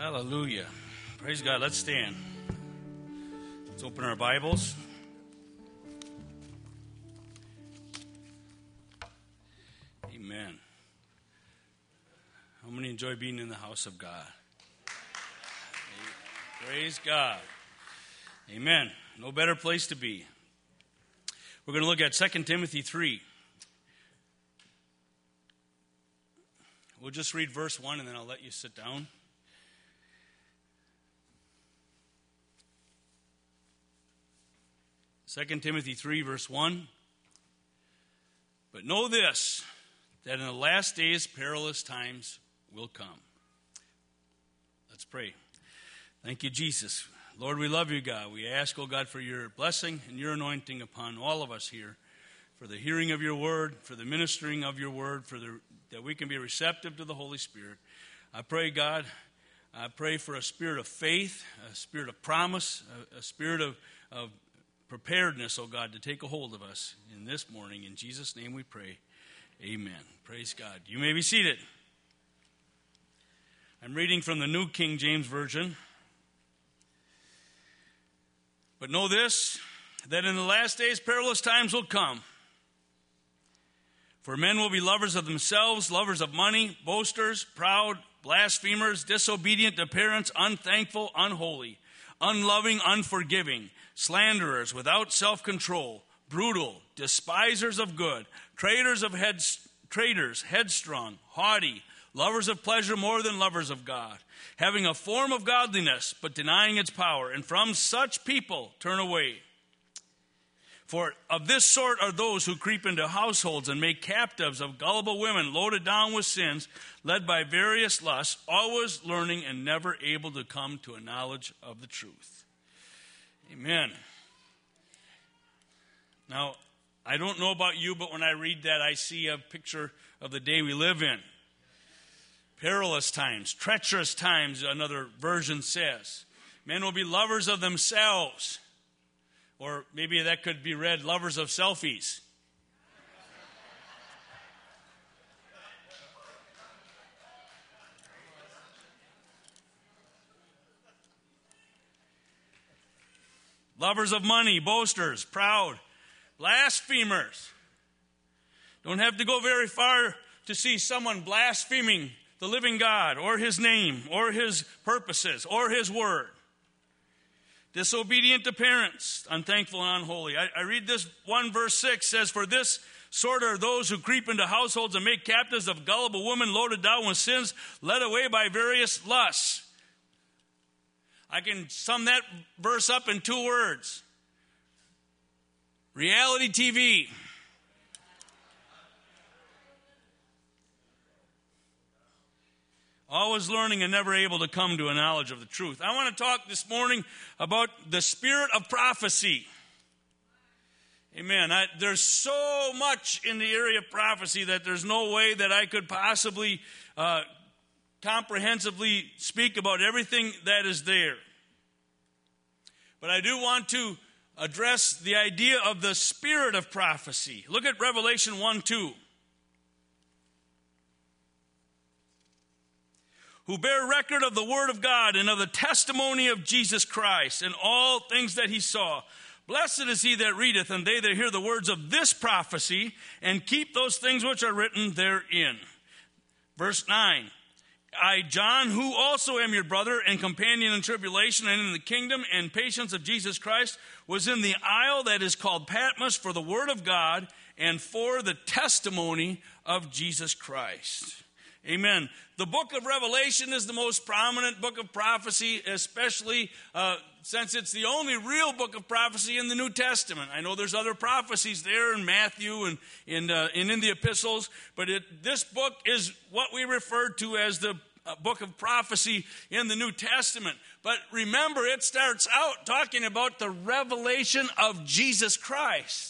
Hallelujah. Praise God. Let's stand. Let's open our Bibles. Amen. How many enjoy being in the house of God? Praise God. Amen. No better place to be. We're going to look at 2 Timothy 3. We'll just read verse 1 and then I'll let you sit down. Second Timothy 3, verse 1. But know this, that in the last days perilous times will come. Let's pray. Thank you, Jesus. Lord, we love you, God. We ask, oh God, for your blessing and your anointing upon all of us here, for the hearing of your word, for the ministering of your word, that we can be receptive to the Holy Spirit. I pray, God, I pray for a spirit of faith, a spirit of promise, a spirit of preparedness, oh God, to take a hold of us in this morning. In Jesus' name we pray. Amen. Praise God. You may be seated. I'm reading from the New King James Version. But know this, that in the last days perilous times will come. For men will be lovers of themselves, lovers of money, boasters, proud, blasphemers, disobedient to parents, unthankful, unholy, unloving, unforgiving, slanderers, without self-control, brutal, despisers of good, traitors, headstrong, haughty, lovers of pleasure more than lovers of God, having a form of godliness, but denying its power. And from such people turn away. For of this sort are those who creep into households and make captives of gullible women, loaded down with sins, led by various lusts, always learning and never able to come to a knowledge of the truth. Amen. Now, I don't know about you, but when I read that, I see a picture of the day we live in. Perilous times, treacherous times, another version says. Men will be lovers of themselves. Or maybe that could be read, lovers of selfies. Lovers of money, boasters, proud, blasphemers. Don't have to go very far to see someone blaspheming the living God or his name or his purposes or his word. Disobedient to parents, unthankful and unholy. I read this 1 verse 6 says, for this sort are those who creep into households and make captives of gullible women, loaded down with sins, led away by various lusts. I can sum that verse up in 2 words. Reality TV. Always learning and never able to come to a knowledge of the truth. I want to talk this morning about the spirit of prophecy. Amen. There's so much in the area of prophecy that there's no way that I could possibly comprehensively speak about everything that is there. But I do want to address the idea of the spirit of prophecy. Look at Revelation 1:2. Who bear record of the word of God and of the testimony of Jesus Christ and all things that he saw. Blessed is he that readeth, and they that hear the words of this prophecy, and keep those things which are written therein. Verse 9. I, John, who also am your brother and companion in tribulation and in the kingdom and patience of Jesus Christ, was in the isle that is called Patmos for the word of God and for the testimony of Jesus Christ. Amen. The book of Revelation is the most prominent book of prophecy, especially since it's the only real book of prophecy in the New Testament. I know there's other prophecies there in Matthew and in the epistles, but this book is what we refer to as the book of prophecy in the New Testament. But remember, it starts out talking about the revelation of Jesus Christ.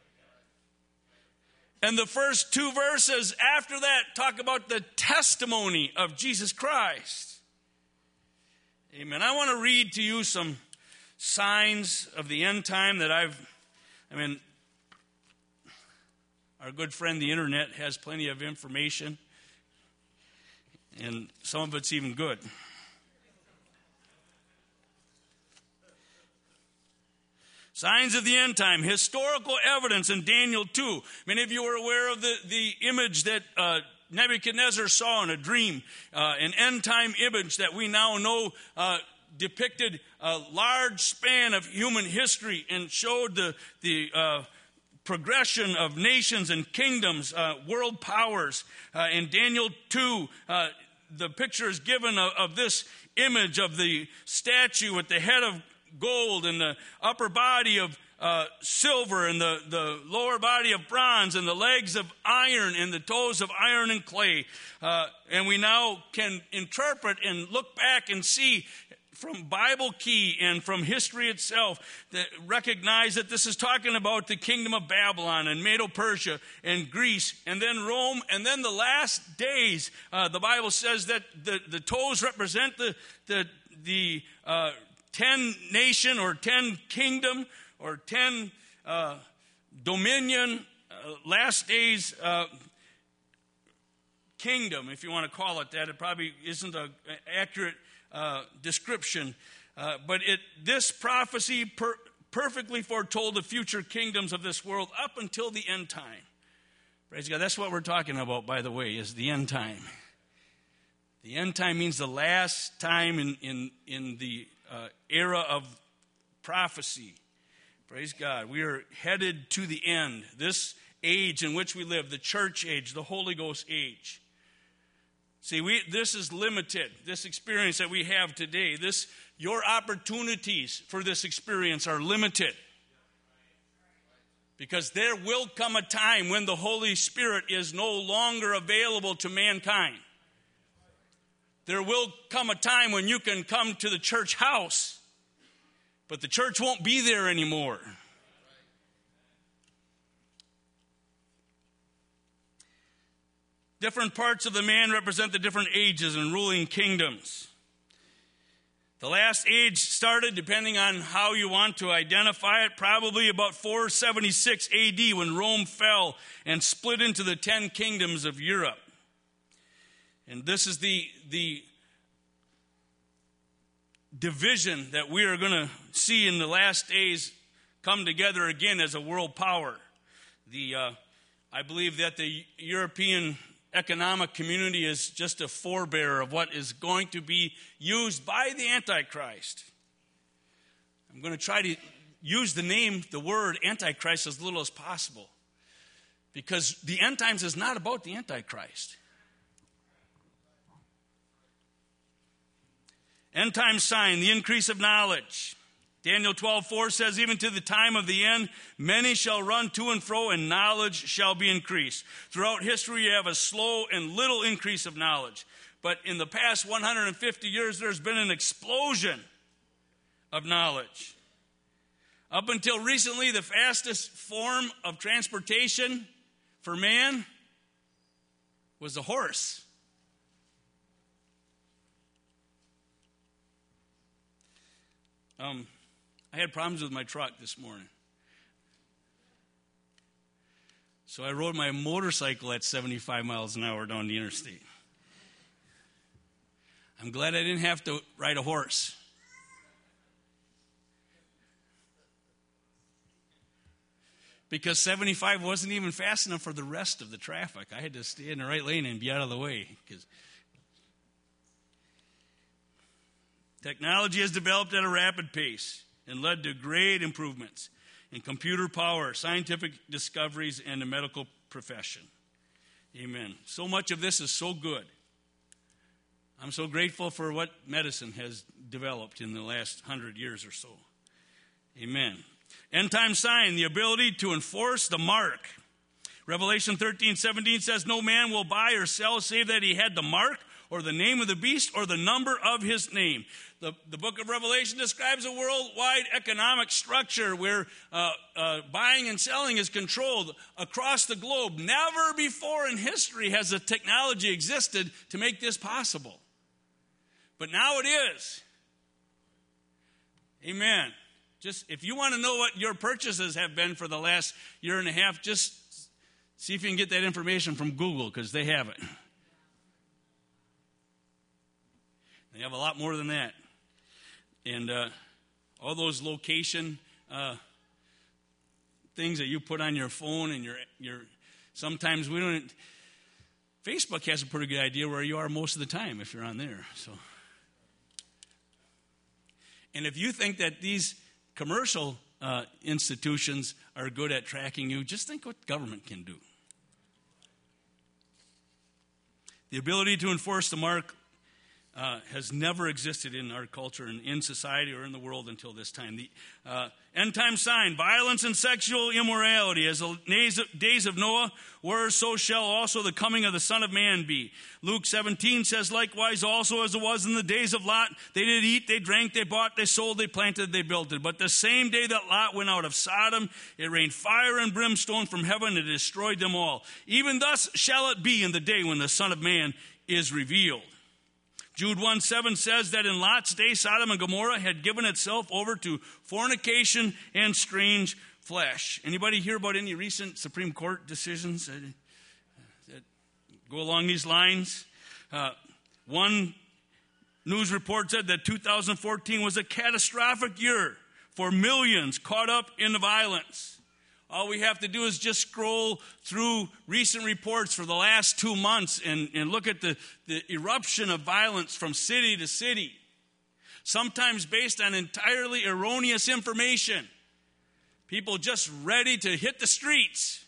And the first 2 verses after that talk about the testimony of Jesus Christ. Amen. I want to read to you some signs of the end time that our good friend the internet has plenty of information. And some of it's even good. Signs of the end time, historical evidence in Daniel 2. Many of you are aware of the image that Nebuchadnezzar saw in a dream, an end time image that we now know depicted a large span of human history and showed the progression of nations and kingdoms, world powers. In Daniel 2, the picture is given of this image of the statue with the head of gold and the upper body of silver and the lower body of bronze and the legs of iron and the toes of iron and clay. And we now can interpret and look back and see from Bible key and from history itself that recognize that this is talking about the kingdom of Babylon and Medo-Persia and Greece and then Rome and then the last days. The Bible says that the toes represent the 10 nation or 10 kingdom or 10 dominion, last days kingdom, if you want to call it that. It probably isn't an accurate description. But this prophecy perfectly foretold the future kingdoms of this world up until the end time. Praise God. That's what we're talking about, by the way, is the end time. The end time means the last time in the era of prophecy. Praise God. We are headed to the end. This age in which we live, the church age, the Holy Ghost age. See, this is limited. This experience that we have today, your opportunities for this experience are limited. Because there will come a time when the Holy Spirit is no longer available to mankind. There will come a time when you can come to the church house, but the church won't be there anymore. Different parts of the man represent the different ages and ruling kingdoms. The last age started, depending on how you want to identify it, probably about 476 AD when Rome fell and split into the 10 kingdoms of Europe. And this is the division that we are going to see in the last days come together again as a world power. I believe that the European economic community is just a forebearer of what is going to be used by the Antichrist. I'm going to try to use the word Antichrist as little as possible, because the end times is not about the Antichrist. End time sign, the increase of knowledge. Daniel 12:4 says, even to the time of the end, many shall run to and fro, and knowledge shall be increased. Throughout history, you have a slow and little increase of knowledge. But in the past 150 years, there's been an explosion of knowledge. Up until recently, the fastest form of transportation for man was a horse. I had problems with my truck this morning. So I rode my motorcycle at 75 miles an hour down the interstate. I'm glad I didn't have to ride a horse. Because 75 wasn't even fast enough for the rest of the traffic. I had to stay in the right lane and be out of the way. Technology has developed at a rapid pace and led to great improvements in computer power, scientific discoveries, and the medical profession. Amen. So much of this is so good. I'm so grateful for what medicine has developed in the last 100 years or so. Amen. End time sign, the ability to enforce the mark. Revelation 13:17 says, no man will buy or sell save that he had the mark or the name of the beast or the number of his name. The book of Revelation describes a worldwide economic structure where buying and selling is controlled across the globe. Never before in history has the technology existed to make this possible. But now it is. Amen. Just if you want to know what your purchases have been for the last year and a half, just see if you can get that information from Google, because they have it. They have a lot more than that. And all those location things that you put on your phone and your sometimes we don't. Facebook has a pretty good idea where you are most of the time if you're on there. So, and if you think that these commercial institutions are good at tracking you, just think what government can do. The ability to enforce the mark has never existed in our culture and in society or in the world until this time. The end time sign, violence and sexual immorality. As the days of Noah were, so shall also the coming of the Son of Man be. Luke 17 says, likewise also as it was in the days of Lot, they did eat, they drank, they bought, they sold, they planted, they built it. But the same day that Lot went out of Sodom, it rained fire and brimstone from heaven and destroyed them all. Even thus shall it be in the day when the Son of Man is revealed. Jude 1:7 says that in Lot's day, Sodom and Gomorrah had given itself over to fornication and strange flesh. Anybody hear about any recent Supreme Court decisions that go along these lines? One news report said that 2014 was a catastrophic year for millions caught up in the violence. All we have to do is just scroll through recent reports for the last 2 months and look at the eruption of violence from city to city, sometimes based on entirely erroneous information. People just ready to hit the streets.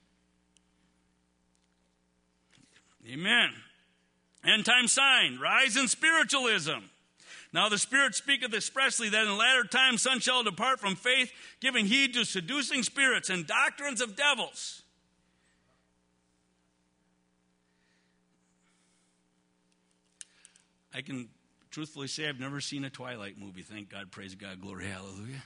Amen. End time sign, rise in spiritualism. Now the Spirit speaketh expressly that in latter times some shall depart from faith, giving heed to seducing spirits and doctrines of devils. I can truthfully say I've never seen a Twilight movie. Thank God, praise God, glory, hallelujah.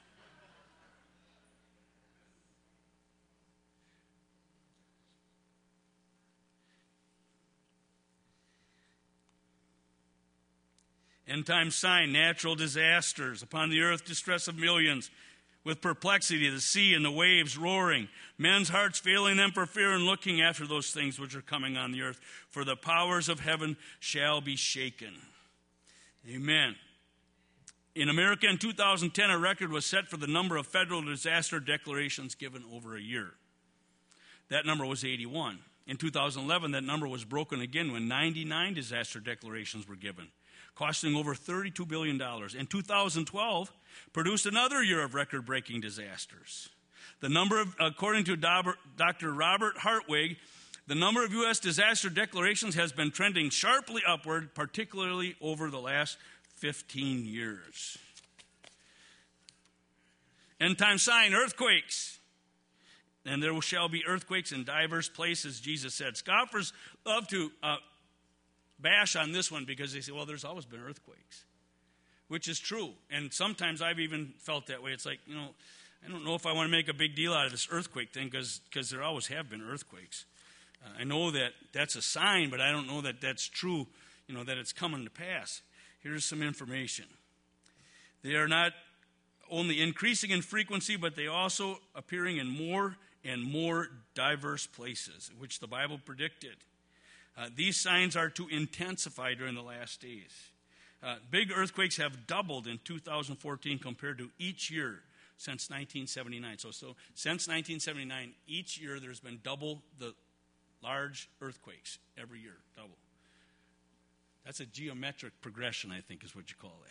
End time sign, natural disasters. Upon the earth, distress of millions. With perplexity, the sea and the waves roaring. Men's hearts failing them for fear and looking after those things which are coming on the earth. For the powers of heaven shall be shaken. Amen. In America in 2010, a record was set for the number of federal disaster declarations given over a year. That number was 81. In 2011, that number was broken again when 99 disaster declarations were given, costing over $32 billion. And 2012 produced another year of record-breaking disasters. The number of, according to Dr. Robert Hartwig, the number of U.S. disaster declarations has been trending sharply upward, particularly over the last 15 years. End time sign, earthquakes. And there shall be earthquakes in diverse places, Jesus said. Scoffers love to bash on this one because they say, well, there's always been earthquakes, which is true. And sometimes I've even felt that way. It's like, I don't know if I want to make a big deal out of this earthquake thing because there always have been earthquakes. I know that that's a sign, but I don't know that that's true, that it's coming to pass. Here's some information. They are not only increasing in frequency, but they also appearing in more and more diverse places, which the Bible predicted. These signs are to intensify during the last days. Big earthquakes have doubled in 2014 compared to each year since 1979. So since 1979, each year there's been double the large earthquakes every year, double. That's a geometric progression, I think is what you call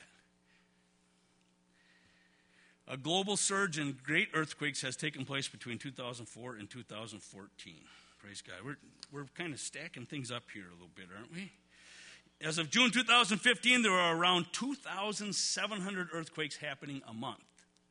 that. A global surge in great earthquakes has taken place between 2004 and 2014. Praise God. We're kind of stacking things up here a little bit, aren't we? As of June 2015, there are around 2,700 earthquakes happening a month.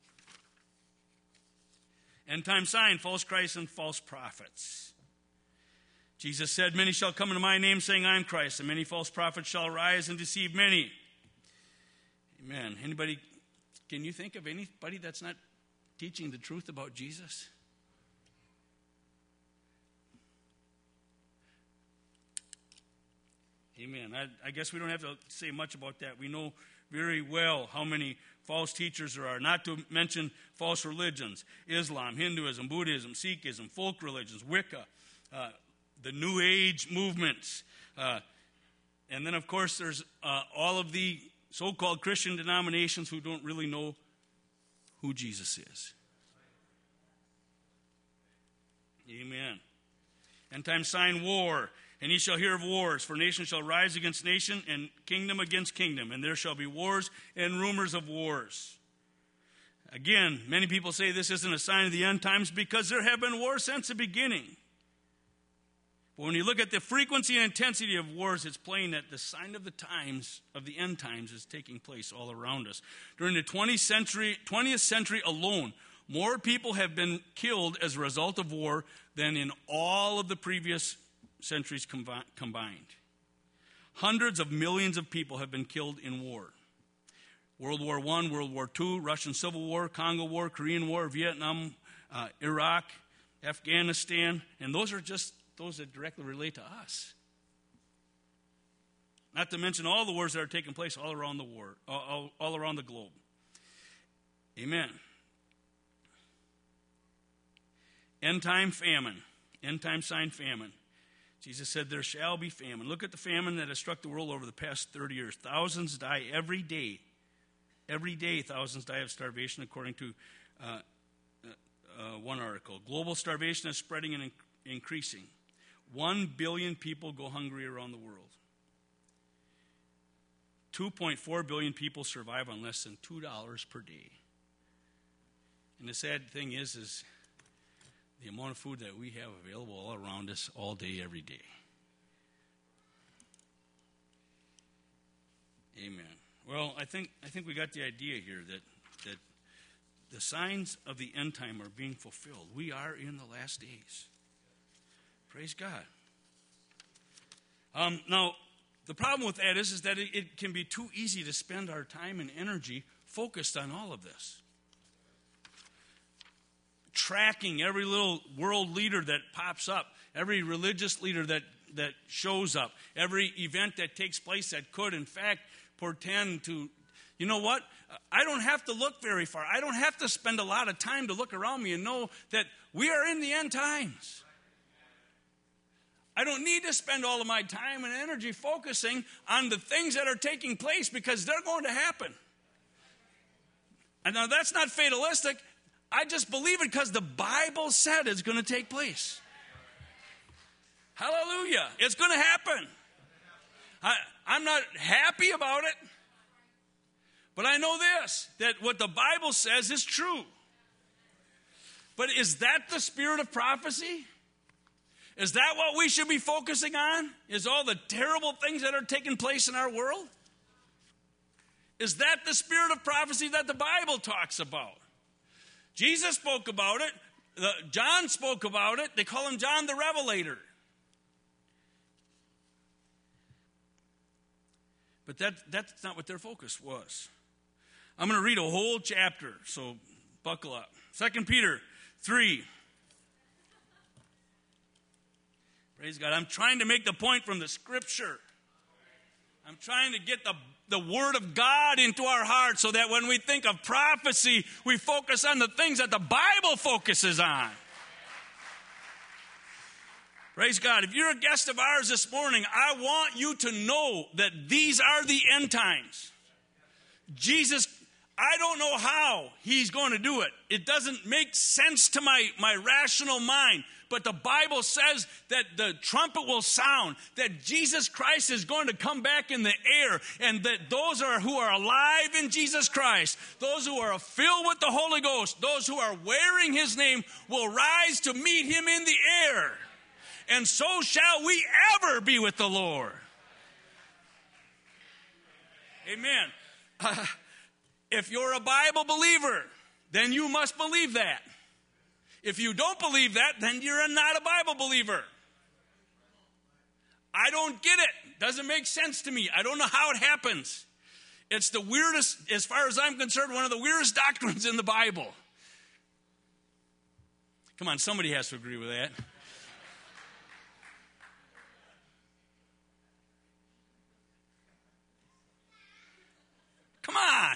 End time sign, false Christ and false prophets. Jesus said, many shall come into my name saying, I am Christ, and many false prophets shall rise and deceive many. Amen. Anybody, can you think of anybody that's not teaching the truth about Jesus? Amen. I guess we don't have to say much about that. We know very well how many false teachers there are, not to mention false religions. Islam, Hinduism, Buddhism, Sikhism, folk religions, Wicca, the New Age movements. And then, of course, there's all of the so-called Christian denominations who don't really know who Jesus is. Amen. End time sign, war. And ye shall hear of wars, for nation shall rise against nation, and kingdom against kingdom, and there shall be wars and rumors of wars. Again, many people say this isn't a sign of the end times because there have been wars since the beginning. But when you look at the frequency and intensity of wars, it's plain that the sign of the times, of the end times, is taking place all around us. During the 20th century alone, more people have been killed as a result of war than in all of the previous centuries combined. Hundreds of millions of people have been killed in war. World War I, World War II, Russian Civil War, Congo War, Korean War, Vietnam, Iraq, Afghanistan, and those are just those that directly relate to us. Not to mention all the wars that are taking place all around all around the globe. Amen. End time famine. End time sign famine. Jesus said there shall be famine. Look at the famine that has struck the world over the past 30 years. Thousands die every day. Every day thousands die of starvation, according to one article. Global starvation is spreading and increasing. 1 billion people go hungry around the world. 2.4 billion people survive on less than $2 per day. And the sad thing is the amount of food that we have available all around us all day, every day. Amen. Well, I think we got the idea here that the signs of the end time are being fulfilled. We are in the last days. Praise God. Now, the problem with that is that it can be too easy to spend our time and energy focused on all of this. Tracking every little world leader that pops up, every religious leader that shows up, every event that takes place that could, in fact, portend to, you know what? I don't have to look very far. I don't have to spend a lot of time to look around me and know that we are in the end times. I don't need to spend all of my time and energy focusing on the things that are taking place because they're going to happen. And now that's not fatalistic. I just believe it because the Bible said it's going to take place. Hallelujah. It's going to happen. I'm not happy about it, but I know this, that what the Bible says is true. But is that the spirit of prophecy? Is that what we should be focusing on? Is all the terrible things that are taking place in our world? Is that the spirit of prophecy that the Bible talks about? Jesus spoke about it. John spoke about it. They call him John the Revelator. But that's not what their focus was. I'm going to read a whole chapter, so buckle up. 2 Peter 3. Praise God. I'm trying to make the point from the Scripture. I'm trying to get the Word of God into our hearts so that when we think of prophecy, we focus on the things that the Bible focuses on. Praise God. If you're a guest of ours this morning, I want you to know that these are the end times. Jesus, I don't know how he's going to do it. It doesn't make sense to my rational mind. But the Bible says that the trumpet will sound, that Jesus Christ is going to come back in the air, and that those who are alive in Jesus Christ, those who are filled with the Holy Ghost, those who are wearing his name will rise to meet him in the air. And so shall we ever be with the Lord. Amen. If you're a Bible believer, then you must believe that. If you don't believe that, then you're not a Bible believer. I don't get it. Doesn't make sense to me. I don't know how it happens. It's the weirdest, as far as I'm concerned, one of the weirdest doctrines in the Bible. Come on, somebody has to agree with that. Come on.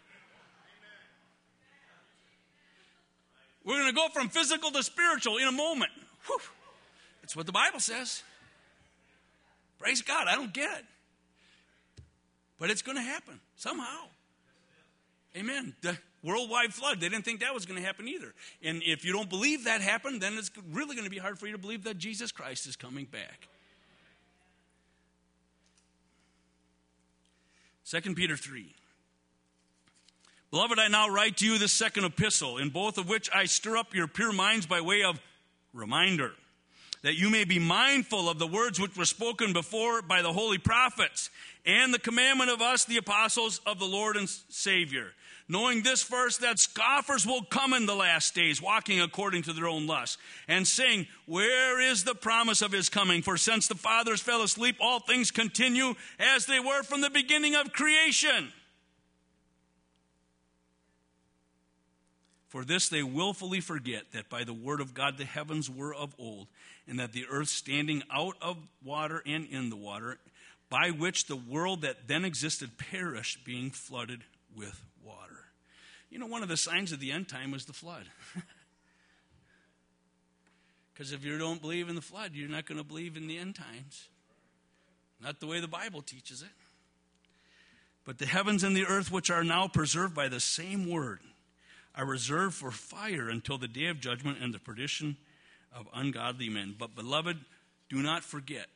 We're going to go from physical to spiritual in a moment. Whew. That's what the Bible says. Praise God. I don't get it. But it's going to happen somehow. Amen. worldwide flood. They didn't think that was going to happen either. And if you don't believe that happened, then it's really going to be hard for you to believe that Jesus Christ is coming back. 2 Peter 3. Beloved, I now write to you this second epistle, in both of which I stir up your pure minds by way of reminder, that you may be mindful of the words which were spoken before by the holy prophets, and the commandment of us, the apostles of the Lord and Savior. Knowing this first, that scoffers will come in the last days, walking according to their own lusts, and saying, where is the promise of his coming? For since the fathers fell asleep, all things continue as they were from the beginning of creation. For this they willfully forget that by the word of God the heavens were of old, and that the earth standing out of water and in the water, by which the world that then existed perished, being flooded with water. You know, one of the signs of the end time is the flood. Because if you don't believe in the flood, you're not going to believe in the end times. Not the way the Bible teaches it. But the heavens and the earth, which are now preserved by the same word, are reserved for fire until the day of judgment and the perdition of ungodly men. But beloved, do not forget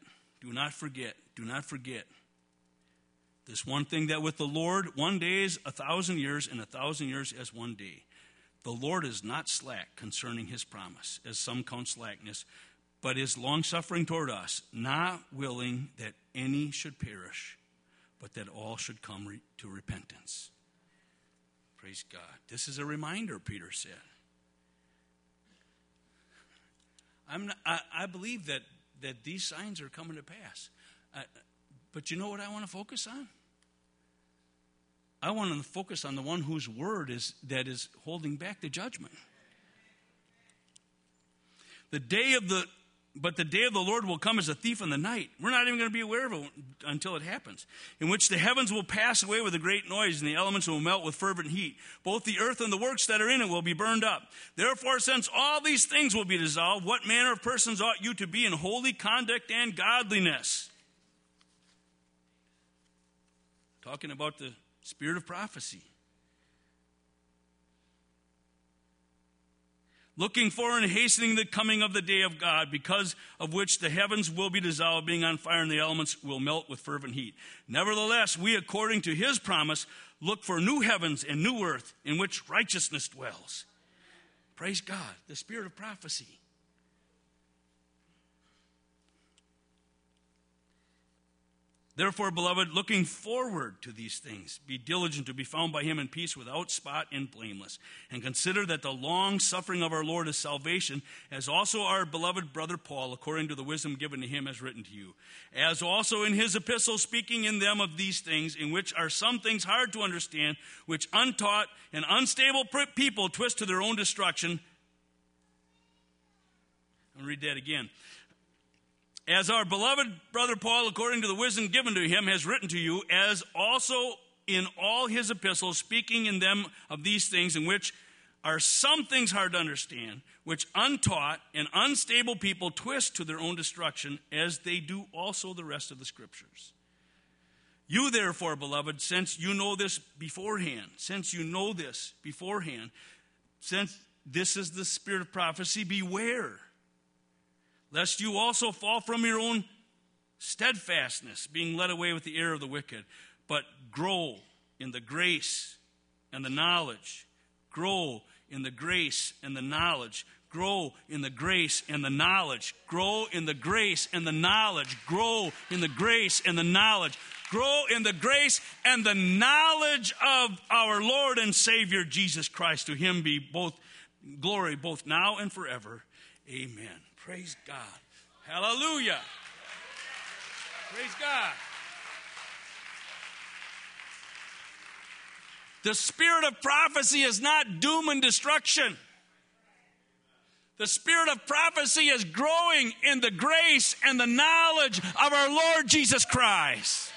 this one thing, that with the Lord 1 day is 1,000 years, and 1,000 years as 1 day. The Lord is not slack concerning his promise, as some count slackness, but is longsuffering toward us, not willing that any should perish, but that all should come to repentance. Praise God. This is a reminder, Peter said. I believe that these signs are coming to pass. But you know what I want to focus on? I want to focus on the one whose word is holding back the judgment. But the day of the Lord will come as a thief in the night. We're not even going to be aware of it until it happens. In which the heavens will pass away with a great noise, and the elements will melt with fervent heat. Both the earth and the works that are in it will be burned up. Therefore, since all these things will be dissolved, what manner of persons ought you to be in holy conduct and godliness? Talking about the spirit of prophecy. Looking for and hastening the coming of the day of God, because of which the heavens will be dissolved, being on fire, and the elements will melt with fervent heat. Nevertheless, we, according to his promise, look for new heavens and new earth, in which righteousness dwells. Praise God, the spirit of prophecy. Therefore, beloved, looking forward to these things, be diligent to be found by him in peace, without spot and blameless. And consider that the long suffering of our Lord is salvation, as also our beloved brother Paul, according to the wisdom given to him, has written to you. As also in his epistle, speaking in them of these things, in which are some things hard to understand, which untaught and unstable people twist to their own destruction. I'll read that again. As our beloved brother Paul, according to the wisdom given to him, has written to you, as also in all his epistles, speaking in them of these things, in which are some things hard to understand, which untaught and unstable people twist to their own destruction, as they do also the rest of the scriptures. You therefore, beloved, since this is the spirit of prophecy, beware, lest you also fall from your own steadfastness, being led away with the error of the wicked, but grow in the grace and the knowledge. Grow in the grace and the knowledge. Grow in the grace and the knowledge. Grow in the grace and the knowledge. Grow in the grace and the knowledge. Grow in the grace and the knowledge of our Lord and Savior Jesus Christ. To him be both glory both now and forever. Amen. Praise God. Hallelujah. Praise God. The spirit of prophecy is not doom and destruction. The spirit of prophecy is growing in the grace and the knowledge of our Lord Jesus Christ.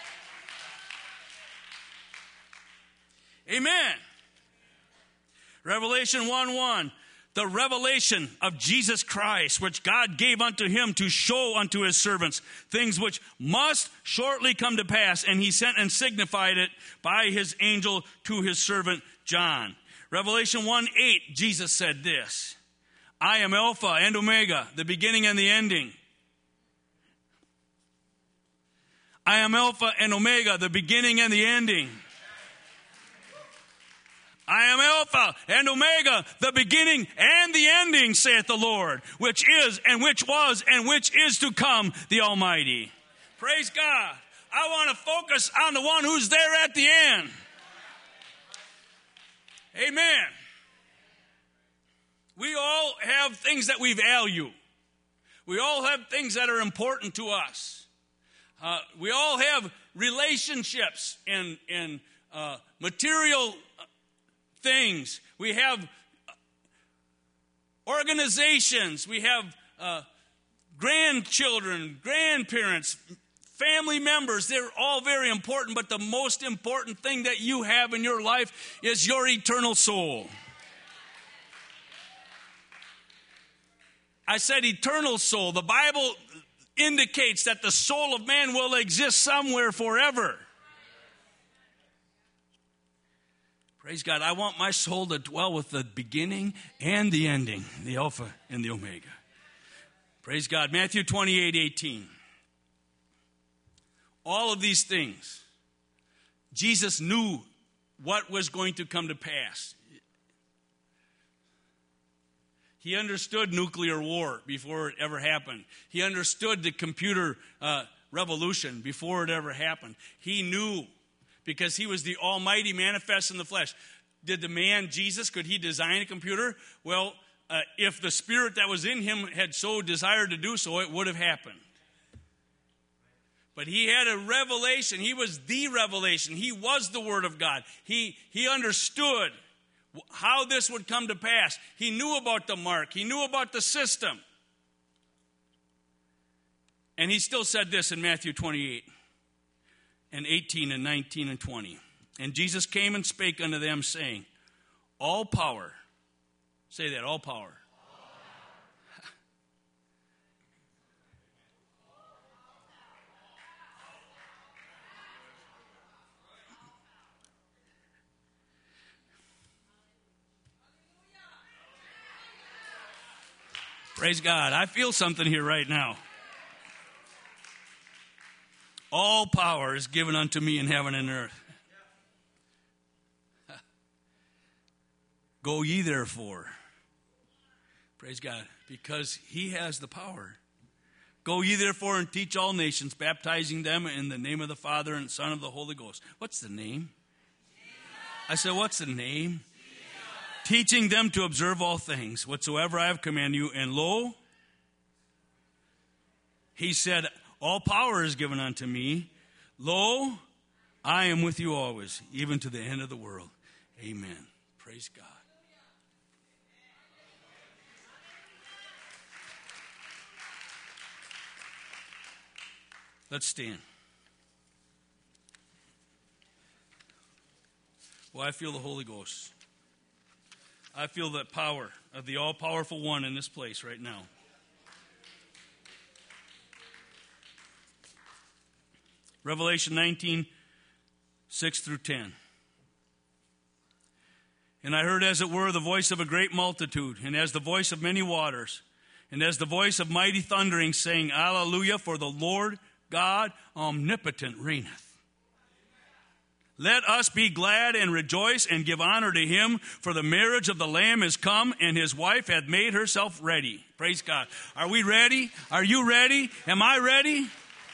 Amen. Revelation 1:1. The revelation of Jesus Christ, which God gave unto him to show unto his servants things which must shortly come to pass. And he sent and signified it by his angel to his servant John. Revelation 1:8, Jesus said this, I am Alpha and Omega, the beginning and the ending. I am Alpha and Omega, the beginning and the ending. I am Alpha and Omega, the beginning and the ending, saith the Lord, which is and which was and which is to come, the Almighty. Praise God. I want to focus on the one who's there at the end. Amen. We all have things that we value. We all have things that are important to us. We all have relationships and material things. We have organizations. We have grandchildren, grandparents, family members. They're all very important, but the most important thing that you have in your life is your eternal soul. I said eternal soul. The Bible indicates that the soul of man will exist somewhere forever. Praise God. I want my soul to dwell with the beginning and the ending, the Alpha and the Omega. Praise God. Matthew 28:18. All of these things, Jesus knew what was going to come to pass. He understood nuclear war before it ever happened. He understood the computer revolution before it ever happened. He knew because he was the Almighty manifest in the flesh. Did the man Jesus, could he design a computer? Well, if the spirit that was in him had so desired to do so, it would have happened. But he had a revelation. He was the revelation. He was the Word of God. He understood how this would come to pass. He knew about the mark. He knew about the system. And he still said this in Matthew 28 and 18 and 19 and 20. And Jesus came and spake unto them, saying, all power, say that, all power. Praise God. I feel something here right now. All power is given unto me in heaven and earth. Go ye therefore. Praise God. Because he has the power. Go ye therefore and teach all nations, baptizing them in the name of the Father and Son of the Holy Ghost. What's the name? I said, what's the name? Teaching them to observe all things, whatsoever I have commanded you. And lo, he said, all power is given unto me. Lo, I am with you always, even to the end of the world. Amen. Praise God. Let's stand. Well, I feel the Holy Ghost. I feel the power of the all-powerful one in this place right now. Revelation 19, 6 through 10. And I heard as it were the voice of a great multitude, and as the voice of many waters, and as the voice of mighty thundering, saying, Alleluia, for the Lord God omnipotent reigneth. Let us be glad and rejoice and give honor to him, for the marriage of the Lamb is come, and his wife hath made herself ready. Praise God. Are we ready? Are you ready? Am I ready?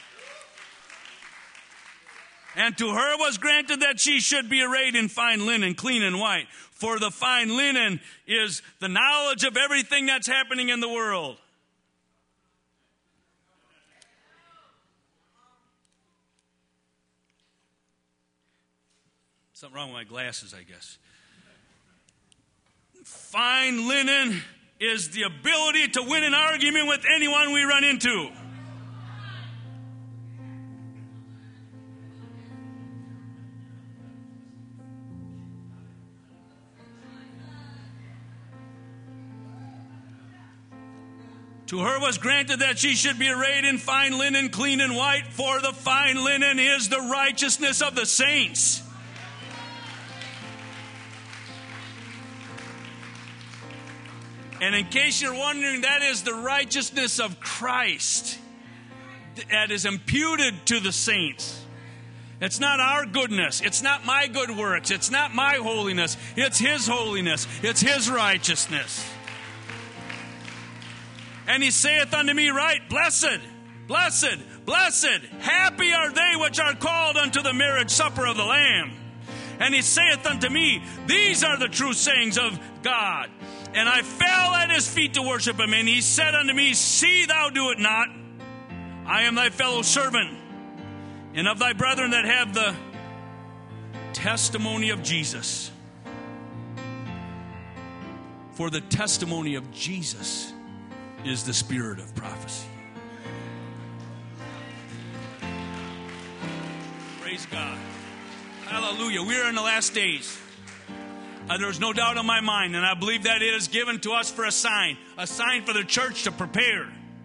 And to her was granted that she should be arrayed in fine linen, clean and white. For the fine linen is the knowledge of everything that's happening in the world. Something wrong with my glasses, I guess. Fine linen is the ability to win an argument with anyone we run into. To her was granted that she should be arrayed in fine linen, clean and white, for the fine linen is the righteousness of the saints. And in case you're wondering, that is the righteousness of Christ that is imputed to the saints. It's not our goodness. It's not my good works. It's not my holiness. It's His holiness. It's His righteousness. And He saith unto me, right, blessed, blessed, blessed, happy are they which are called unto the marriage supper of the Lamb. And He saith unto me, these are the true sayings of God. And I fell at His feet to worship Him. And He said unto me, see thou do it not. I am thy fellow servant, and of thy brethren that have the testimony of Jesus. For the testimony of Jesus is the spirit of prophecy. Praise God. Hallelujah. We are in the last days. There's no doubt in my mind, and I believe that it is given to us for a sign for the church to prepare.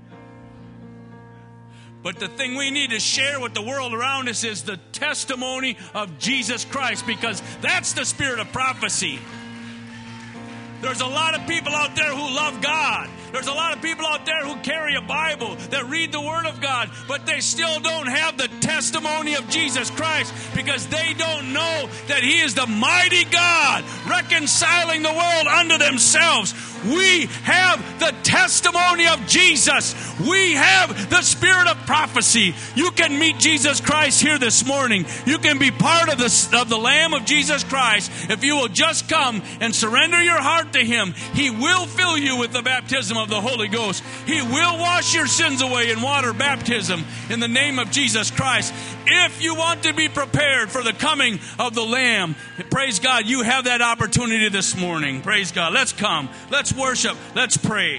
But the thing we need to share with the world around us is the testimony of Jesus Christ, because that's the spirit of prophecy. There's a lot of people out there who love God. There's a lot of people out there who carry a Bible, that read the Word of God, but they still don't have the testimony of Jesus Christ, because they don't know that He is the mighty God reconciling the world unto themselves. We have the testimony of Jesus. We have the spirit of prophecy. You can meet Jesus Christ here this morning. You can be part of the Lamb of Jesus Christ if you will just come and surrender your heart to Him. He will fill you with the baptism of the Holy Ghost. He will wash your sins away in water baptism in the name of Jesus Christ. If you want to be prepared for the coming of the Lamb, praise God, you have that opportunity this morning. Praise God. Let's come. Let's worship. Let's pray.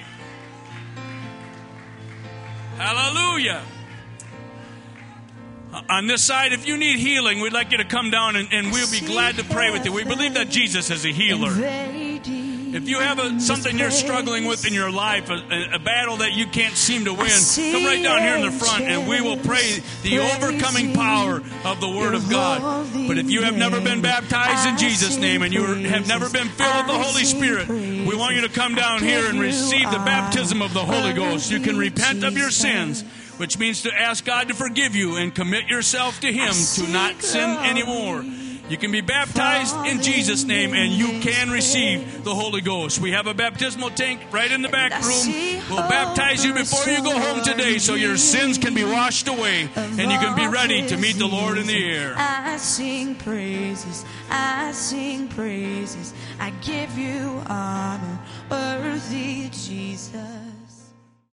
Hallelujah. On this side, if you need healing, we'd like you to come down and we'll be glad to pray with you. We believe that Jesus is a healer. If you have something you're struggling with in your life, a battle that you can't seem to win, come right down here in the front and we will pray the overcoming power of the Word of God. But if you have never been baptized in Jesus' name and you have never been filled with the Holy Spirit, we want you to come down here and receive the baptism of the Holy Ghost. You can repent of your sins, which means to ask God to forgive you and commit yourself to Him to not sin anymore. You can be baptized in Jesus' name and you can receive the Holy Ghost. We have a baptismal tank right in the back room. We'll baptize you before you go home today so your sins can be washed away and you can be ready to meet the Lord in the air. I sing praises, I sing praises, I give you honor, worthy Jesus.